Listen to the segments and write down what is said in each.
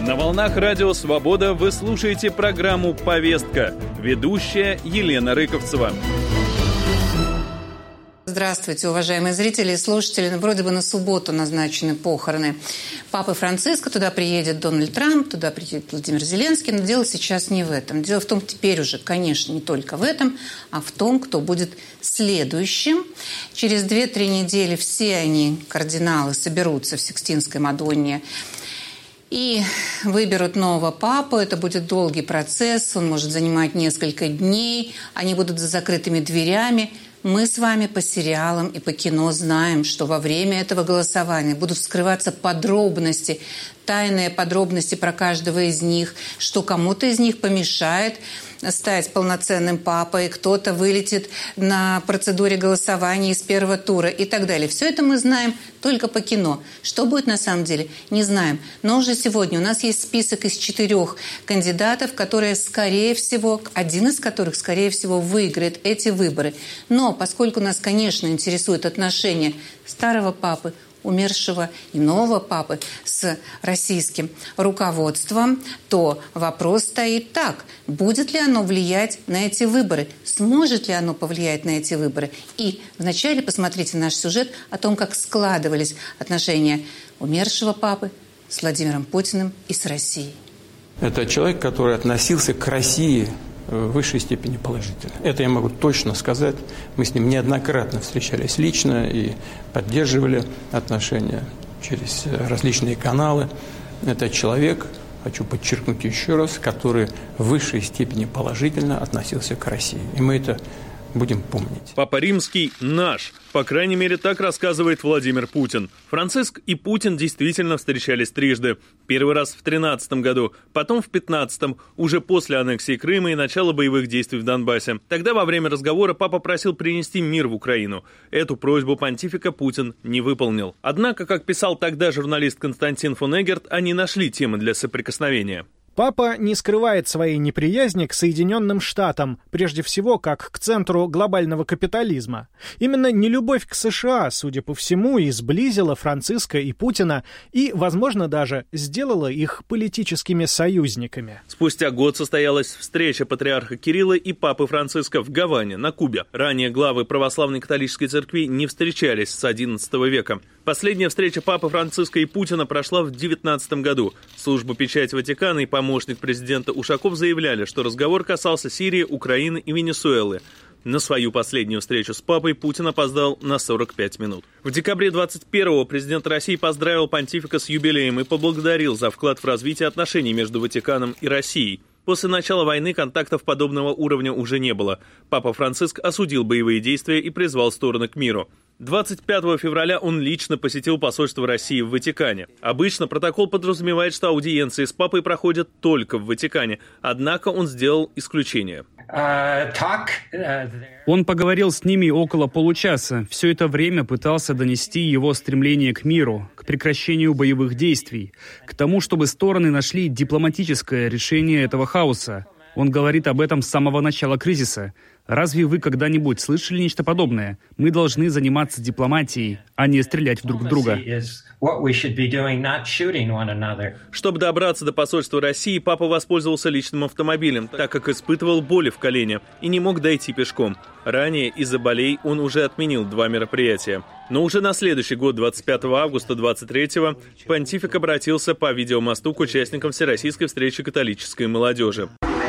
На волнах Радио Свобода вы слушаете программу «Повестка». Ведущая Елена Рыковцева. Здравствуйте, уважаемые зрители и слушатели. Вроде бы на субботу назначены похороны Папы Франциска. Туда приедет Дональд Трамп, туда приедет Владимир Зеленский. Но дело сейчас не в этом. Дело в том, теперь уже, конечно, не только в этом, а в том, кто будет следующим. Через 2-3 недели все они, кардиналы, соберутся в Сикстинской Мадонне и выберут нового папу. Это будет долгий процесс, он может занимать несколько дней. Они будут за закрытыми дверями. Мы с вами по сериалам и по кино знаем, что во время этого голосования будут вскрываться подробности, тайные подробности про каждого из них, что кому-то из них помешает стать полноценным папой, кто-то вылетит на процедуре голосования из первого тура и так далее. Все это мы знаем только по кино. Что будет на самом деле, не знаем. Но уже сегодня у нас есть список из 4 кандидатов, которые, скорее всего, один из которых, скорее всего, выиграет эти выборы. Но поскольку нас, конечно, интересует отношение старого папы, умершего и нового папы с российским руководством, то вопрос стоит так. Будет ли оно влиять на эти выборы? Сможет ли оно повлиять на эти выборы? И вначале посмотрите наш сюжет о том, как складывались отношения умершего папы с Владимиром Путиным и с Россией. Это человек, который относился к России в высшей степени положительно. Это я могу точно сказать. Мы с ним неоднократно встречались лично и поддерживали отношения через различные каналы. Это человек, хочу подчеркнуть еще раз, который в высшей степени положительно относился к России. И мы это будем помнить. Папа Римский наш. По крайней мере, так рассказывает Владимир Путин. Франциск и Путин действительно встречались трижды. Первый раз в 2013 году, потом в 2015, уже после аннексии Крыма и начала боевых действий в Донбассе. Тогда во время разговора папа просил принести мир в Украину. Эту просьбу понтифика Путин не выполнил. Однако, как писал тогда журналист Константин фон Эггерт, они нашли темы для соприкосновения. Папа не скрывает своей неприязни к Соединенным Штатам, прежде всего, как к центру глобального капитализма. Именно нелюбовь к США, судя по всему, и сблизила Франциска и Путина, и, возможно, даже сделала их политическими союзниками. Спустя год состоялась встреча патриарха Кирилла и папы Франциска в Гаване, на Кубе. Ранее главы православной католической церкви не встречались с XI века. Последняя встреча папы Франциска и Путина прошла в 2019 году. Служба печати Ватикана и помощник президента Ушаков заявляли, что разговор касался Сирии, Украины и Венесуэлы. На свою последнюю встречу с папой Путин опоздал на 45 минут. В декабре 21-го президент России поздравил понтифика с юбилеем и поблагодарил за вклад в развитие отношений между Ватиканом и Россией. После начала войны контактов подобного уровня уже не было. Папа Франциск осудил боевые действия и призвал стороны к миру. 25 февраля он лично посетил посольство России в Ватикане. Обычно протокол подразумевает, что аудиенции с папой проходят только в Ватикане, однако он сделал исключение. Он поговорил с ними около получаса. Все это время пытался донести его стремление к миру, к прекращению боевых действий, к тому, чтобы стороны нашли дипломатическое решение этого хаоса. Он говорит об этом с самого начала кризиса. Разве вы когда-нибудь слышали нечто подобное? Мы должны заниматься дипломатией, а не стрелять друг в друга. Чтобы добраться до посольства России, папа воспользовался личным автомобилем, так как испытывал боли в колене и не мог дойти пешком. Ранее из-за болей он уже отменил 2 мероприятия. Но уже на следующий год, 25 августа 23-го, понтифик обратился по видеомосту к участникам Всероссийской встречи католической молодежи.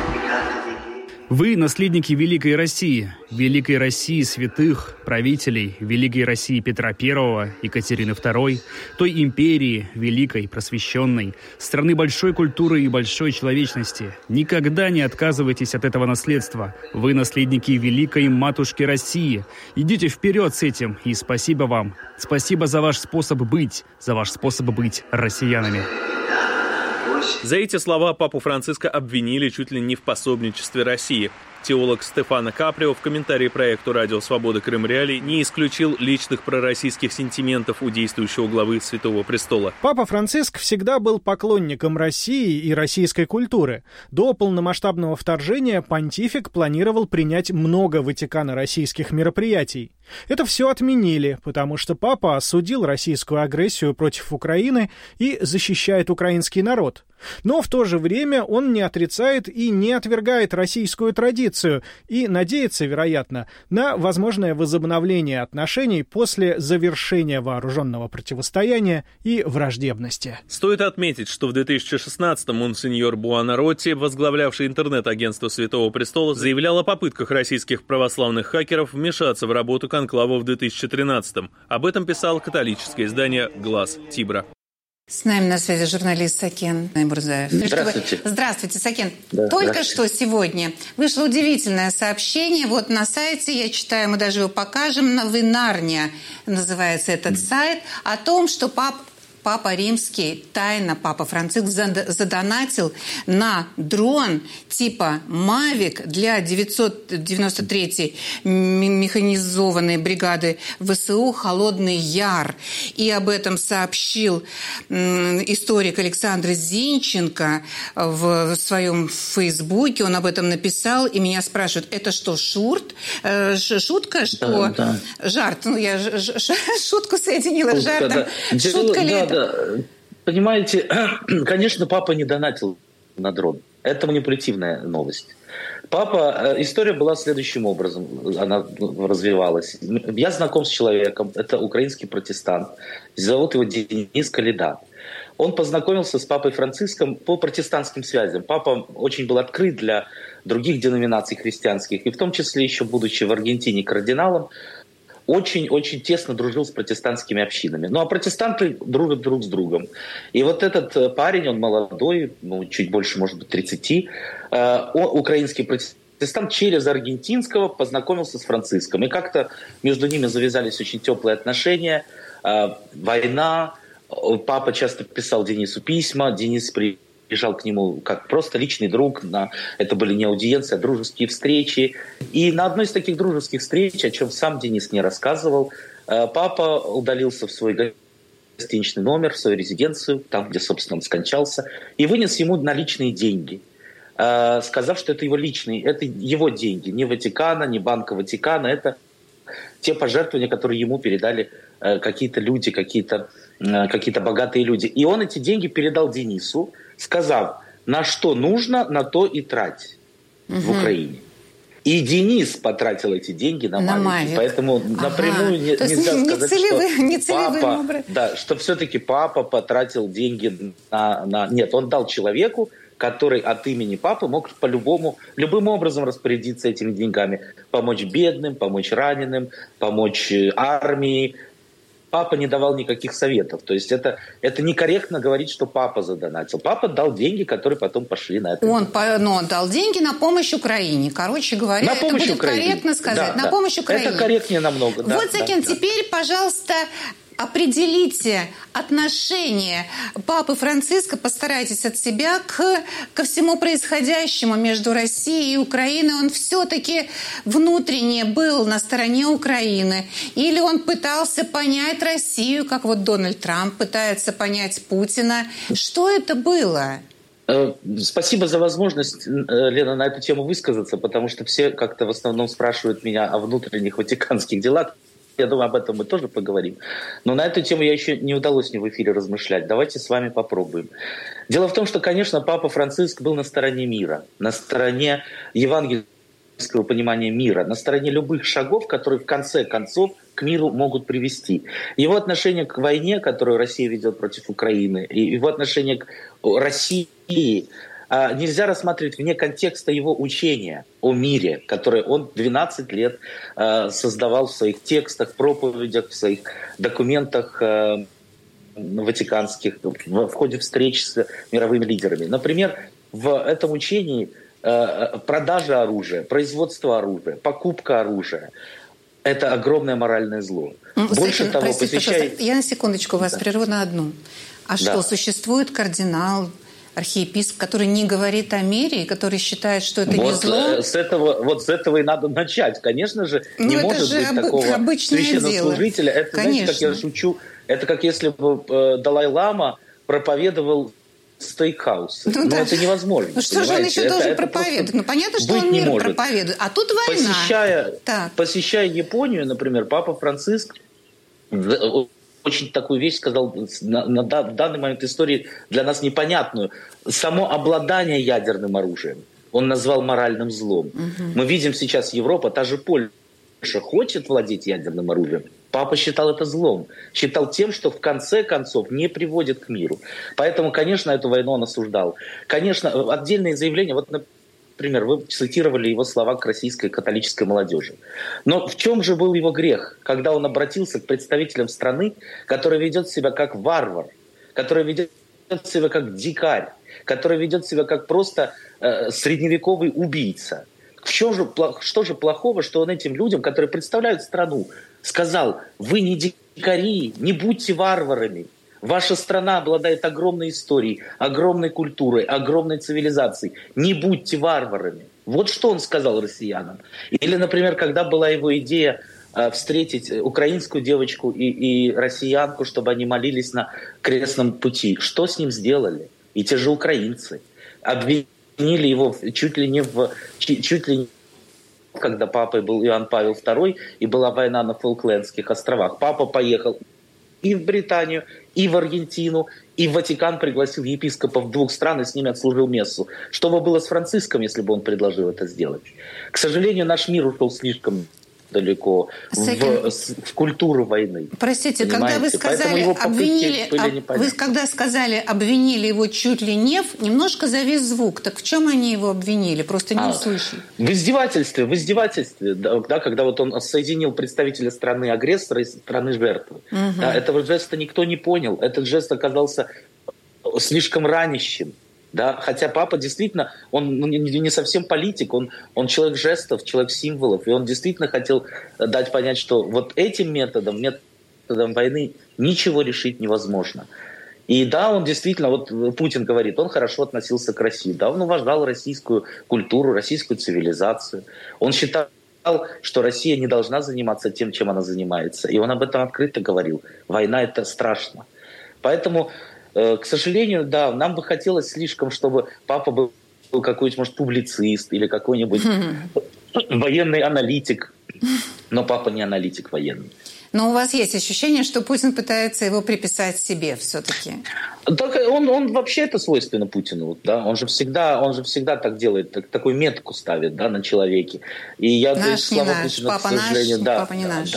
Вы наследники Великой России святых, правителей, Великой России Петра I, Екатерины II, той империи, великой, просвещенной, страны большой культуры и большой человечности. Никогда не отказывайтесь от этого наследства. Вы наследники Великой Матушки России. Идите вперед с этим, и спасибо вам. Спасибо за ваш способ быть россиянами. За эти слова папу Франциска обвинили чуть ли не в пособничестве России. Теолог Стефано Каприо в комментарии проекту «Радио Свобода Крым Реалии» не исключил личных пророссийских сентиментов у действующего главы Святого Престола. Папа Франциск всегда был поклонником России и российской культуры. До полномасштабного вторжения понтифик планировал принять много ватикано-российских мероприятий. Это все отменили, потому что папа осудил российскую агрессию против Украины и защищает украинский народ. Но в то же время он не отрицает и не отвергает российскую традицию и надеется, вероятно, на возможное возобновление отношений после завершения вооруженного противостояния и враждебности. Стоит отметить, что в 2016-м монсеньор Буонаротти, возглавлявший интернет-агентство Святого Престола, заявлял о попытках российских православных хакеров вмешаться в работу конклава в 2013-м. Об этом писало католическое издание «Глаз Тибра». С нами на связи журналист Сакен Наймурзаев. Здравствуйте. Здравствуйте, Сакен. Да, Только что сегодня вышло удивительное сообщение. Вот на сайте, я читаю, мы даже его покажем, «Новинарня» называется этот сайт, о том, что Папа Римский, тайно Папа Франциск задонатил на дрон типа «Мавик» для 993-й механизованной бригады ВСУ «Холодный Яр». И об этом сообщил историк Александр Зинченко в своем фейсбуке. Он об этом написал, и меня спрашивают, это что, шутка? Что? Да. Жарт. Ну, я шутку соединила с жартом. Да. Шутка ли это? Да. Понимаете, конечно, папа не донатил на дрон. Это манипулятивная новость. История была следующим образом, она развивалась. Я знаком с человеком, это украинский протестант, зовут его Денис Калида. Он познакомился с папой Франциском по протестантским связям. Папа очень был открыт для других деноминаций христианских, и в том числе еще будучи в Аргентине кардиналом, очень-очень тесно дружил с протестантскими общинами. Ну, а протестанты дружат друг с другом. И вот этот парень, он молодой, чуть больше, может быть, 30, украинский протестант через аргентинского познакомился с Франциском. И как-то между ними завязались очень теплые отношения, война. Папа часто писал Денису письма, Денис приезжал к нему как просто личный друг. Это были не аудиенции, а дружеские встречи. И на одной из таких дружеских встреч, о чем сам Денис не рассказывал, папа удалился в свой гостиничный номер, в свою резиденцию, там, где, собственно, он скончался, и вынес ему наличные деньги, сказав, что это его личные, это его деньги, не Ватикана, не Банка Ватикана, это те пожертвования, которые ему передали какие-то люди, какие-то богатые люди. И он эти деньги передал Денису, сказав, на что нужно, на то и трать в Украине. И Денис потратил эти деньги на Мавик. Поэтому напрямую нельзя сказать, что все-таки папа потратил деньги на... Нет, он дал человеку, который от имени папы мог любым образом распорядиться этими деньгами. Помочь бедным, помочь раненым, помочь армии. Папа не давал никаких советов. То есть это некорректно говорить, что папа задонатил. Папа дал деньги, которые потом пошли на это. Он дал деньги на помощь Украине. Короче говоря, это будет корректно сказать. На помощь Украине. Это корректнее намного. Вот, Сакен, теперь, пожалуйста, определите отношение Папы Франциска, постарайтесь от себя ко всему происходящему между Россией и Украиной. Он все-таки внутренне был на стороне Украины? Или он пытался понять Россию, как вот Дональд Трамп пытается понять Путина? Что это было? Спасибо за возможность, Лена, на эту тему высказаться, потому что все как-то в основном спрашивают меня о внутренних ватиканских делах. Я думаю, об этом мы тоже поговорим. Но на эту тему я еще не удалось мне в эфире размышлять. Давайте с вами попробуем. Дело в том, что, конечно, Папа Франциск был на стороне мира, на стороне евангельского понимания мира, на стороне любых шагов, которые в конце концов к миру могут привести. Его отношение к войне, которую Россия ведет против Украины, и его отношение к России нельзя рассматривать вне контекста его учения о мире, которое он 12 лет создавал в своих текстах, проповедях, в своих документах ватиканских, в ходе встреч с мировыми лидерами. Например, в этом учении продажа оружия, производство оружия, покупка оружия – это огромное моральное зло. Больше того, посвящает... Я на секундочку вас прерву на одну. А что, существует кардинал, архиепископ, который не говорит о мире, и который считает, что это не зло? С этого и надо начать. Конечно же, не может быть такого священнослужителя. Это, знаете, как я шучу, это как если бы Далай-лама проповедовал стейкхаусы. Но это невозможно. Ну что же он еще должен проповедовать? Ну понятно, что он мир проповедует. А тут война. Посещая Японию, например, Папа Франциск очень такую вещь сказал в данный момент истории для нас непонятную. Само обладание ядерным оружием он назвал моральным злом. Мы видим сейчас Европа, та же Польша хочет владеть ядерным оружием. Папа считал это злом. Считал тем, что в конце концов не приводит к миру. Поэтому, конечно, эту войну он осуждал. Конечно, отдельные заявления, вот, например, вы цитировали его слова к российской католической молодежи. Но в чем же был его грех, когда он обратился к представителям страны, которая ведет себя как варвар, которая ведет себя как дикарь, которая ведет себя как просто средневековый убийца? Что же плохого, что он этим людям, которые представляют страну, сказал: вы не дикари, не будьте варварами. Ваша страна обладает огромной историей, огромной культурой, огромной цивилизацией. Не будьте варварами. Вот что он сказал россиянам. Или, например, когда была его идея встретить украинскую девочку и россиянку, чтобы они молились на крестном пути. Что с ним сделали? И те же украинцы обвинили его чуть ли не когда папой был Иоанн Павел II, и была война на Фолклендских островах. Папа поехал и в Британию, и в Аргентину, и в Ватикан, пригласил епископов двух стран и с ними отслужил мессу. Что бы было с Франциском, если бы он предложил это сделать? К сожалению, наш мир ушел слишком далеко в культуру войны. Простите, когда вы сказали обвинили его чуть ли не немножко завис звук. Так в чем они его обвинили? Просто не услышали. В издевательстве, да, когда вот он соединил представителя страны агрессора и страны жертвы. Да, этого жеста никто не понял. Этот жест оказался слишком ранящим. Да, хотя папа действительно, он не совсем политик, он человек жестов, человек символов, и он действительно хотел дать понять, что вот этим методом войны ничего решить невозможно. И да, он действительно, вот Путин говорит, он хорошо относился к России, да, он уважал российскую культуру, российскую цивилизацию, он считал, что Россия не должна заниматься тем, чем она занимается, и он об этом открыто говорил. Война — это страшно. Поэтому... К сожалению, да, нам бы хотелось слишком, чтобы папа был какой-нибудь, может, публицист или какой-нибудь военный аналитик. Но папа не аналитик военный. Но у вас есть ощущение, что Путин пытается его приписать себе все-таки? Так он вообще это свойственно Путину. Да? Он же всегда так делает, такую метку ставит, да, на человеке. И я наш не наш, Путина, папа наш, папа не наш.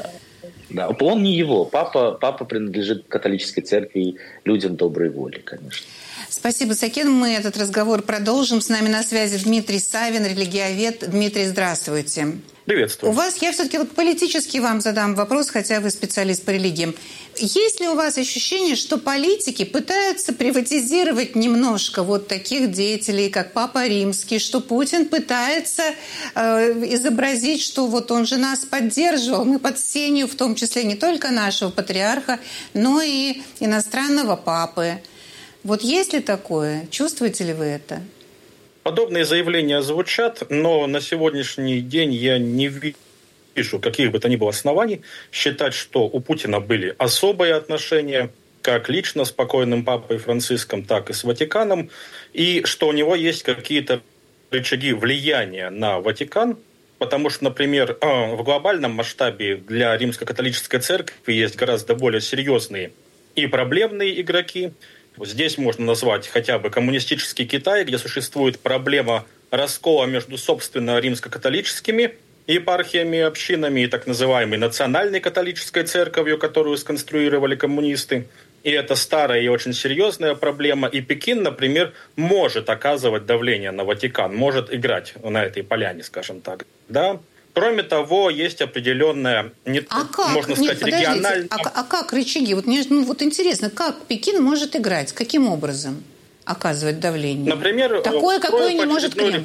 Да, он не его. Папа принадлежит католической церкви и людям доброй воли, конечно. Спасибо, Сакен. Мы этот разговор продолжим. С нами на связи Дмитрий Савин, религиовед. Дмитрий, здравствуйте. Приветствую. У вас, я все-таки политически вам задам вопрос, хотя вы специалист по религиям. Есть ли у вас ощущение, что политики пытаются приватизировать немножко вот таких деятелей, как Папа Римский, что Путин пытается изобразить, что вот он же нас поддерживал, мы под сенью, в том числе не только нашего патриарха, но и иностранного папы. Вот есть ли такое? Чувствуете ли вы это? Подобные заявления звучат, но на сегодняшний день я не вижу каких бы то ни было оснований считать, что у Путина были особые отношения, как лично с покойным папой Франциском, так и с Ватиканом, и что у него есть какие-то рычаги влияния на Ватикан, потому что, например, в глобальном масштабе для Римско-католической церкви есть гораздо более серьезные и проблемные игроки. Здесь можно назвать хотя бы коммунистический Китай, где существует проблема раскола между, собственно, римско-католическими епархиями, общинами и так называемой национальной католической церковью, которую сконструировали коммунисты. И это старая и очень серьезная проблема. И Пекин, например, может оказывать давление на Ватикан, может играть на этой поляне, скажем так. Да? Кроме того, есть определенная, региональная... А как рычаги? Вот мне интересно, как Пекин может играть? Каким образом оказывать давление? Например, такое, какое не может Кремль.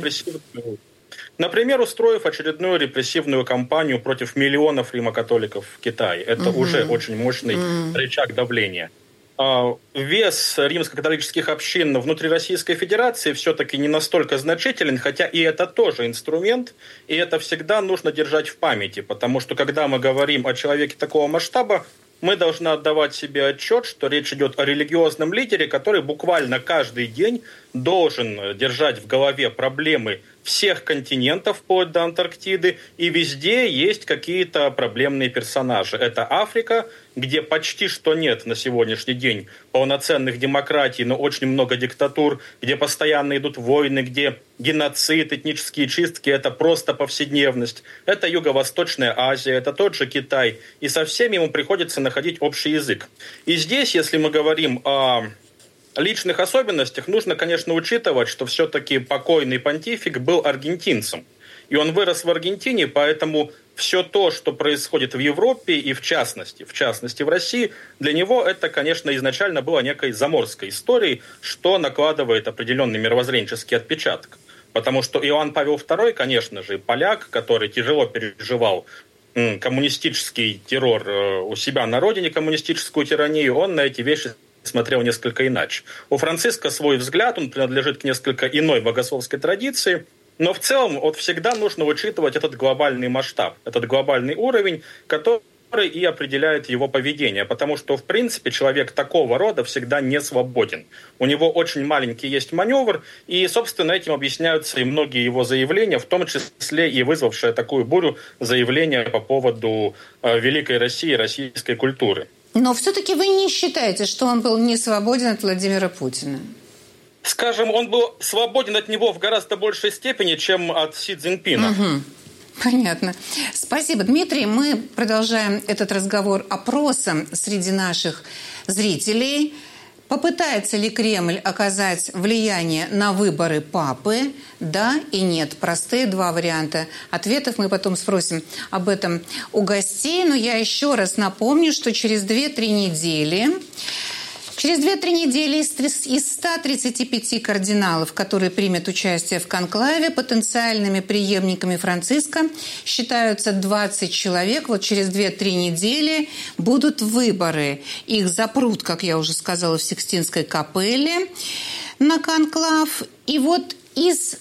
Например, устроив очередную репрессивную кампанию против миллионов римокатоликов в Китае. Это уже очень мощный рычаг давления. Вес римско-католических общин внутри Российской Федерации все-таки не настолько значителен, хотя и это тоже инструмент, и это всегда нужно держать в памяти, потому что когда мы говорим о человеке такого масштаба, мы должны отдавать себе отчет, что речь идет о религиозном лидере, который буквально каждый день должен держать в голове проблемы всех континентов, вплоть до Антарктиды, и везде есть какие-то проблемные персонажи. Это Африка, где почти что нет на сегодняшний день полноценных демократий, но очень много диктатур, где постоянно идут войны, где геноцид, этнические чистки – это просто повседневность. Это Юго-Восточная Азия, это тот же Китай. И со всеми ему приходится находить общий язык. И здесь, если мы говорим о личных особенностях, нужно, конечно, учитывать, что все-таки покойный понтифик был аргентинцем. И он вырос в Аргентине, поэтому все то, что происходит в Европе и в частности в России, для него это, конечно, изначально было некой заморской историей, что накладывает определенный мировоззренческий отпечаток. Потому что Иоанн Павел II, конечно же, поляк, который тяжело переживал коммунистический террор у себя на родине, коммунистическую тиранию, он на эти вещи смотрел несколько иначе. У Франциска свой взгляд, он принадлежит к несколько иной богословской традиции, но в целом вот всегда нужно учитывать этот глобальный масштаб, этот глобальный уровень, который и определяет его поведение, потому что, в принципе, человек такого рода всегда не свободен. У него очень маленький есть маневр, и, собственно, этим объясняются и многие его заявления, в том числе и вызвавшее такую бурю заявления по поводу Великой России, российской культуры. Но все-таки вы не считаете, что он был не свободен от Владимира Путина? Скажем, он был свободен от него в гораздо большей степени, чем от Си Цзиньпина. Угу. Понятно. Спасибо, Дмитрий. Мы продолжаем этот разговор опросом среди наших зрителей. Попытается ли Кремль оказать влияние на выборы папы? Да и нет. Простые два варианта ответов. Мы потом спросим об этом у гостей. Но я еще раз напомню, что через 2-3 недели из 135 кардиналов, которые примут участие в конклаве, потенциальными преемниками Франциска считаются 20 человек. Вот через 2-3 недели будут выборы. Их запрут, как я уже сказала, в Сикстинской капелле на конклав. И вот из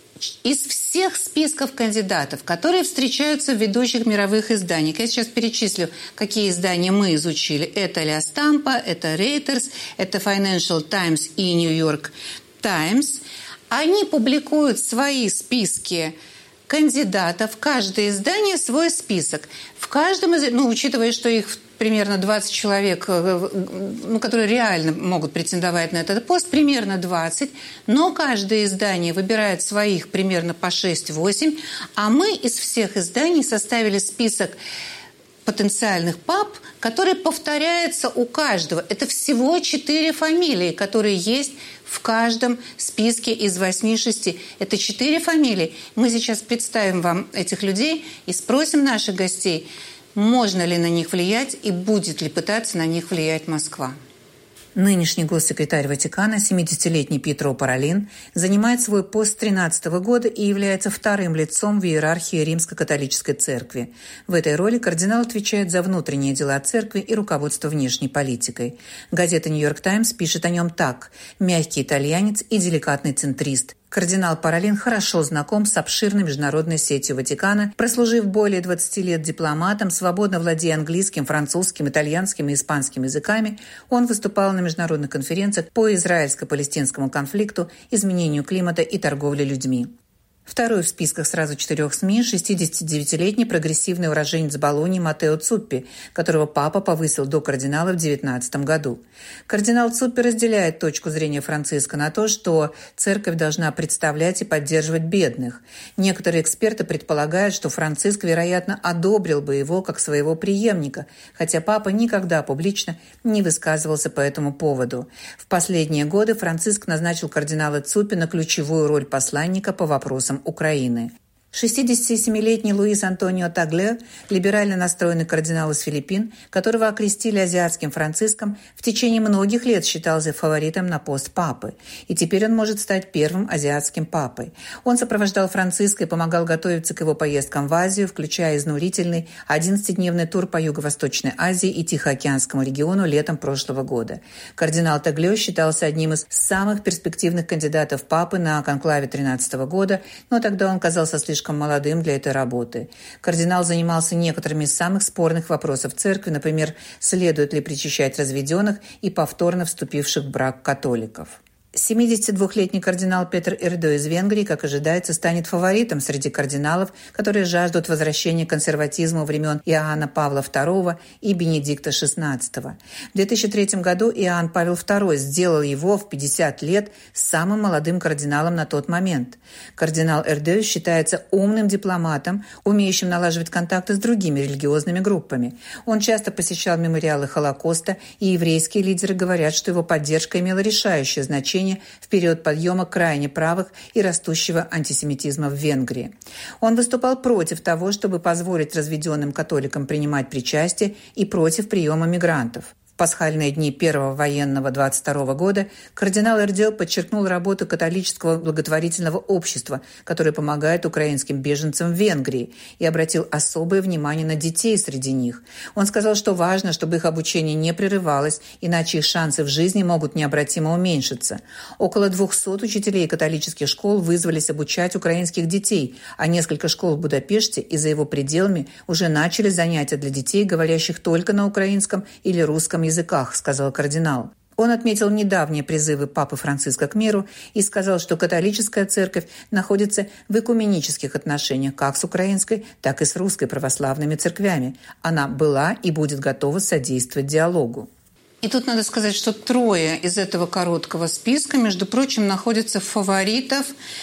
всех списков кандидатов, которые встречаются в ведущих мировых изданиях, я сейчас перечислю, какие издания мы изучили. Это Ля Стампа, это Reuters, это Financial Times и New York Times. Они публикуют свои списки кандидатов, каждое издание свой список. В каждом из, учитывая, что их примерно 20 человек, которые реально могут претендовать на этот пост, примерно 20, но каждое издание выбирает своих примерно по 6-8, а мы из всех изданий составили список потенциальных пап, который повторяется у каждого. Это всего 4 фамилии, которые есть в каждом списке из 8-6. Это 4 фамилии. Мы сейчас представим вам этих людей и спросим наших гостей, можно ли на них влиять и будет ли пытаться на них влиять Москва. Нынешний госсекретарь Ватикана, 70-летний Пьетро Паролин, занимает свой пост с 2013 года и является вторым лицом в иерархии Римско-католической церкви. В этой роли кардинал отвечает за внутренние дела церкви и руководство внешней политикой. Газета «Нью Йорк Таймс» пишет о нем так: «Мягкий итальянец и деликатный центрист». Кардинал Паролин хорошо знаком с обширной международной сетью Ватикана, прослужив более 20 лет дипломатом, свободно владея английским, французским, итальянским и испанским языками. Он выступал на международных конференциях по израильско-палестинскому конфликту, изменению климата и торговле людьми. Второй в списках сразу 4 СМИ – 69-летний прогрессивный уроженец Болоньи Матео Цуппи, которого папа повысил до кардинала в 2019 году. Кардинал Цуппи разделяет точку зрения Франциска на то, что церковь должна представлять и поддерживать бедных. Некоторые эксперты предполагают, что Франциск, вероятно, одобрил бы его как своего преемника, хотя папа никогда публично не высказывался по этому поводу. В последние годы Франциск назначил кардинала Цуппи на ключевую роль посланника по вопросам Украины. 67-летний Луис Антонио Тагле, либерально настроенный кардинал из Филиппин, которого окрестили азиатским Франциском, в течение многих лет считался фаворитом на пост папы. И теперь он может стать первым азиатским папой. Он сопровождал Франциска и помогал готовиться к его поездкам в Азию, включая изнурительный 11-дневный тур по Юго-Восточной Азии и Тихоокеанскому региону летом прошлого года. Кардинал Тагле считался одним из самых перспективных кандидатов папы на конклаве 2013 года, но тогда он казался слишком слишком молодым для этой работы. Кардинал занимался некоторыми из самых спорных вопросов церкви, например, следует ли причащать разведенных и повторно вступивших в брак католиков. 72-летний кардинал Петр Эрдо из Венгрии, как ожидается, станет фаворитом среди кардиналов, которые жаждут возвращения консерватизма времен Иоанна Павла II и Бенедикта XVI. В 2003 году Иоанн Павел II сделал его в 50 лет самым молодым кардиналом на тот момент. Кардинал Эрдо считается умным дипломатом, умеющим налаживать контакты с другими религиозными группами. Он часто посещал мемориалы Холокоста, и еврейские лидеры говорят, что его поддержка имела решающее значение в период подъема крайне правых и растущего антисемитизма в Венгрии. Он выступал против того, чтобы позволить разведенным католикам принимать причастие, и против приема мигрантов. В пасхальные дни первого военного 22 года кардинал Эрдо подчеркнул работу католического благотворительного общества, которое помогает украинским беженцам в Венгрии, и обратил особое внимание на детей среди них. Он сказал, что важно, чтобы их обучение не прерывалось, иначе их шансы в жизни могут необратимо уменьшиться. Около 200 учителей католических школ вызвались обучать украинских детей, а несколько школ в Будапеште и за его пределами уже начали занятия для детей, говорящих только на украинском или русском языках, сказал кардинал. Он отметил недавние призывы Папы Франциска к миру и сказал, что католическая церковь находится в экуменических отношениях как с украинской, так и с русской православными церквями. Она была и будет готова содействовать диалогу. И тут надо сказать, что 3 из этого короткого списка, между прочим, находятся в фаворитах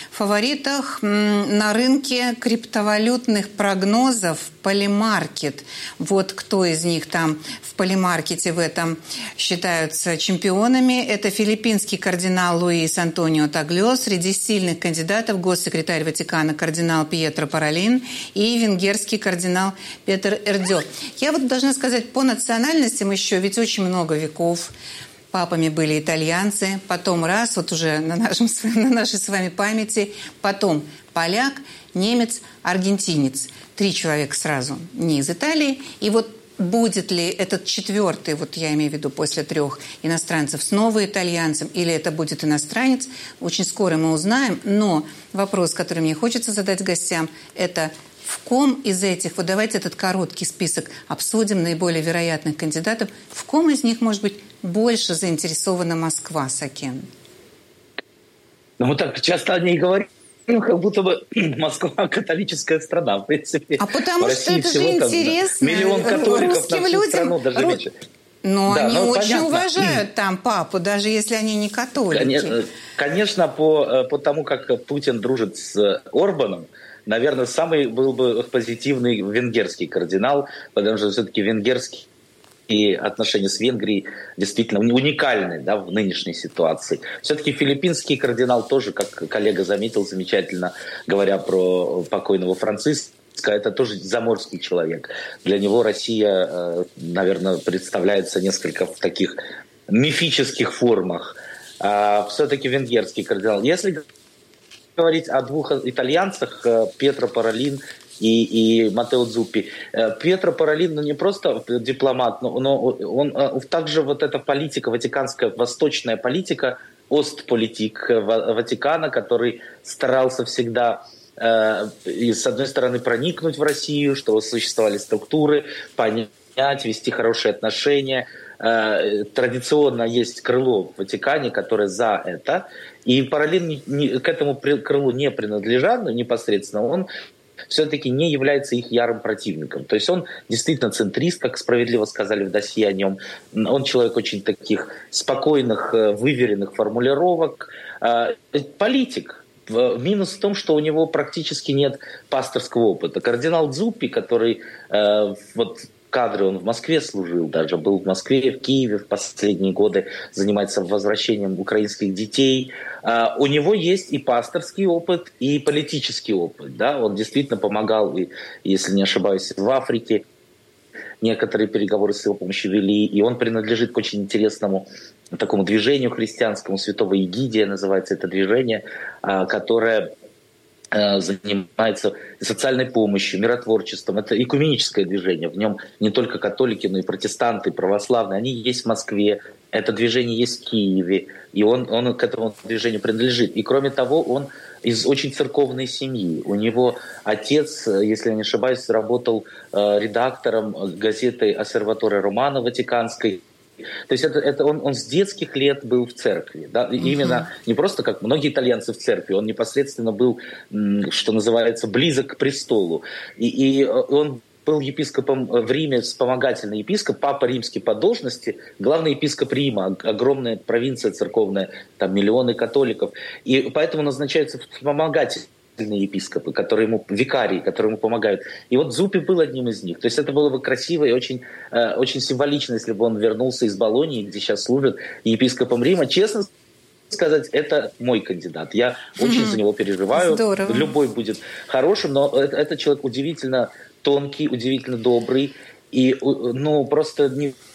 на рынке криптовалютных прогнозов Polymarket. Вот кто из них там в Polymarket в этом считаются чемпионами. Это филиппинский кардинал Луис Антонио Таглио, среди сильных кандидатов госсекретарь Ватикана кардинал Пьетро Паролин и венгерский кардинал Петр Эрдо. Я вот должна сказать, по национальностям еще, ведь очень много веков папами были итальянцы, потом раз, вот уже на нашей с вами памяти, потом поляк, немец, аргентинец. 3 человека сразу не из Италии. И вот будет ли этот 4-й, вот я имею в виду после 3 иностранцев, снова итальянцем, или это будет иностранец, очень скоро мы узнаем. Но вопрос, который мне хочется задать гостям, это в ком из этих, вот давайте этот короткий список обсудим, наиболее вероятных кандидатов, в ком из них, может быть, больше заинтересована Москва, Сакен? Ну, мы так часто о ней говорим, как будто бы Москва католическая страна, в принципе. А потому что это же интересно. Миллион католиков на всю страну даже меньше. Но они очень уважают там папу, даже если они не католики. Конечно, по тому, как Путин дружит с Орбаном, наверное, самый был бы позитивный венгерский кардинал, потому что все-таки венгерский и отношения с Венгрией действительно уникальны, да, в нынешней ситуации. Все-таки филиппинский кардинал тоже, как коллега заметил замечательно, говоря про покойного Франциска, это тоже заморский человек. Для него Россия, наверное, представляется несколько в таких мифических формах. А все-таки венгерский кардинал. Если говорить о 2 итальянцах, Пьетро Паролин и Матео Дзуппи. Пьетро Паролин, не просто дипломат, но он также вот эта политика, ватиканская восточная политика, остполитик Ватикана, который старался всегда с одной стороны проникнуть в Россию, что существовали структуры, понять, вести хорошие отношения. Традиционно есть крыло в Ватикане, которое за это. И Паролин к этому крылу не принадлежал, но непосредственно он все-таки не является их ярым противником. То есть он действительно центрист, как справедливо сказали в досье о нем. Он человек очень таких спокойных, выверенных формулировок. Политик. Минус в том, что у него практически нет пасторского опыта. Кардинал Дзуппи, который кадры, он в Москве служил даже, был в Москве, в Киеве в последние годы, занимается возвращением украинских детей. У него есть и пасторский опыт, и политический опыт. Да? Он действительно помогал, если не ошибаюсь, в Африке. Некоторые переговоры с его помощью вели, и он принадлежит к очень интересному такому движению христианскому, Святого Егидия называется это движение, которое занимается социальной помощью, миротворчеством. Это экуменическое движение. В нем не только католики, но и протестанты, православные. Они есть в Москве. Это движение есть в Киеве, и он к этому движению принадлежит. И кроме того, он из очень церковной семьи. У него отец, если я не ошибаюсь, работал редактором газеты «Осерватория Романо» ватиканской. То есть он с детских лет был в церкви. Да? Именно не просто как многие итальянцы в церкви, он непосредственно был, что называется, близок к престолу. И он был епископом в Риме, вспомогательный епископ, папа римский по должности, главный епископ Рима, огромная провинция церковная, там миллионы католиков. И поэтому назначаются вспомогательные епископы, викарии, которые ему помогают. И вот Зуппи был одним из них. То есть это было бы красиво и очень, очень символично, если бы он вернулся из Болонии, где сейчас служит епископом Рима. Честно сказать, это мой кандидат. Я очень за него переживаю. Здорово. Любой будет хорошим, но это человек удивительно тонкий, удивительно добрый и просто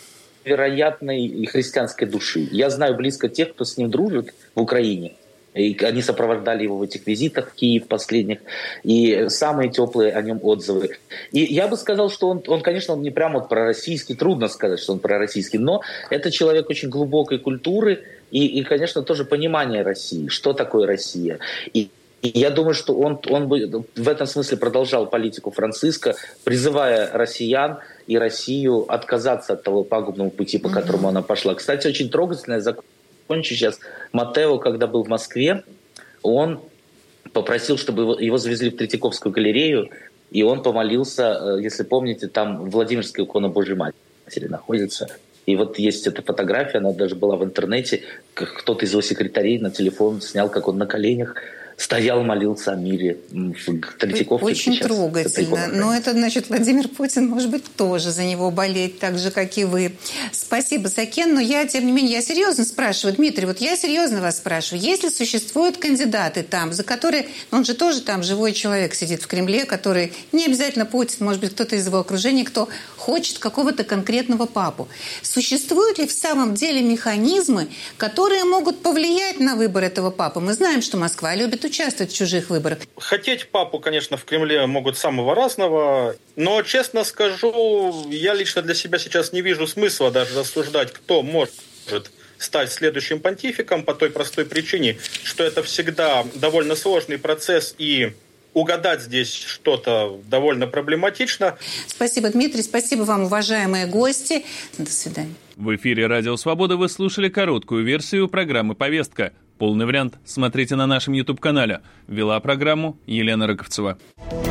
невероятной христианской души. Я знаю близко тех, кто с ним дружит в Украине. И они сопровождали его в этих визитах в Киев последних. И самые теплые о нем отзывы. И я бы сказал, что он конечно, он не прямо пророссийский. Трудно сказать, что он пророссийский. Но это человек очень глубокой культуры. И конечно, тоже понимание России. Что такое Россия. И я думаю, что он в этом смысле продолжал политику Франциско, призывая россиян и Россию отказаться от того пагубного пути, по которому она пошла. Кстати, очень трогательно, закончу сейчас. Маттео, когда был в Москве, он попросил, чтобы его завезли в Третьяковскую галерею, и он помолился, если помните, там Владимирская икона Божьей Матери находится. И вот есть эта фотография, она даже была в интернете. Кто-то из его секретарей на телефон снял, как он на коленях стоял, молился о мире в Третьяковке. Очень трогательно. Но это, значит, Владимир Путин, может быть, тоже за него болеет, так же, как и вы. Спасибо, Закен. Но я, тем не менее, я серьезно спрашиваю, Дмитрий, вот я серьезно вас спрашиваю, если существуют кандидаты там, за которые, он же тоже там живой человек сидит в Кремле, который не обязательно Путин, может быть, кто-то из его окружения, кто хочет какого-то конкретного папу. Существуют ли в самом деле механизмы, которые могут повлиять на выбор этого папы? Мы знаем, что Москва любит участвовать в чужих выборах. Хотеть папу, конечно, в Кремле могут самого разного, но, честно скажу, я лично для себя сейчас не вижу смысла даже рассуждать, кто может стать следующим понтификом по той простой причине, что это всегда довольно сложный процесс и угадать здесь что-то довольно проблематично. Спасибо, Дмитрий. Спасибо вам, уважаемые гости. До свидания. В эфире «Радио Свобода» вы слушали короткую версию программы «Повестка». Полный вариант смотрите на нашем YouTube-канале. Вела программу Елена Рыковцева.